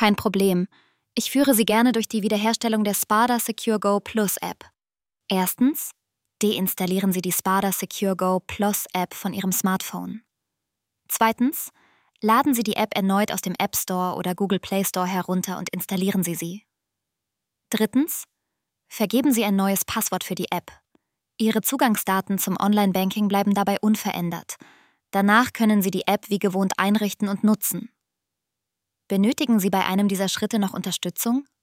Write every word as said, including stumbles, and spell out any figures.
Kein Problem. Ich führe Sie gerne durch die Wiederherstellung der Spada Secure Go Plus App. Erstens, deinstallieren Sie die Spada Secure Go Plus App von Ihrem Smartphone. Zweitens, laden Sie die App erneut aus dem App Store oder Google Play Store herunter und installieren Sie sie. Drittens, vergeben Sie ein neues Passwort für die App. Ihre Zugangsdaten zum Online-Banking bleiben dabei unverändert. Danach können Sie die App wie gewohnt einrichten und nutzen. Benötigen Sie bei einem dieser Schritte noch Unterstützung?